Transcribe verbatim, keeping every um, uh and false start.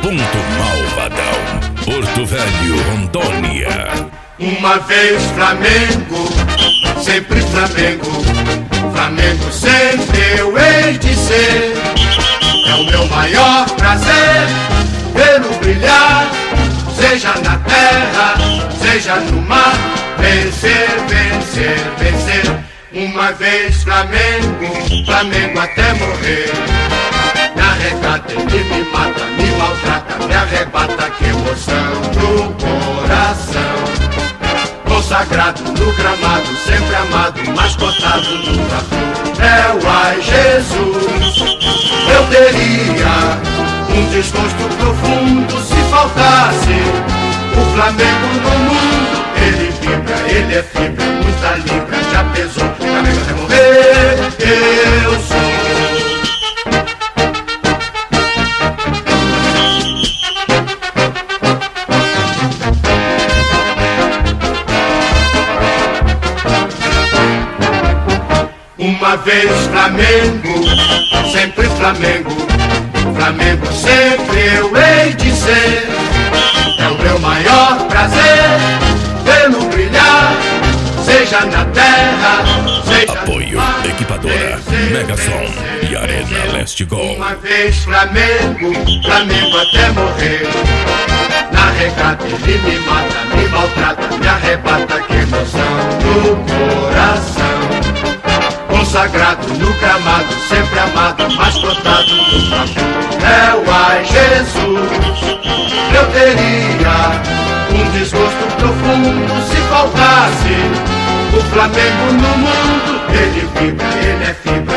Ponto Malvadão, Porto Velho, Rondônia. Uma vez Flamengo, sempre Flamengo, Flamengo sempre eu hei de ser. É o meu maior prazer vê-lo brilhar, seja na terra, seja no mar. Vencer, vencer, vencer. Uma vez Flamengo, Flamengo até morrer. Me arrecata, ele me mata, me maltrata, me arrebata, que emoção no coração. Consagrado no gramado, sempre amado, mas cotado no tatu. É o ai Jesus. Eu teria um desgosto profundo se faltasse o Flamengo no mundo. Ele vibra, ele é fibra, muita libra, já pesou, Flamengo até morrer, eu sou. Uma vez Flamengo, sempre Flamengo, Flamengo sempre eu hei de ser. É o meu maior prazer vê-lo brilhar, seja na terra, seja Apoio, no mar. equipadora, Megason e Arena Leste Gol. Uma vez Flamengo, Flamengo até morrer. Na regata ele me mata, me maltrata, me arrebata, que emoção no coração. Consagrado no gramado, sempre amado, mas cotado no papo. É o ai Jesus. Eu teria um desgosto profundo se faltasse o Flamengo no mundo. Ele vibra, ele é fibra,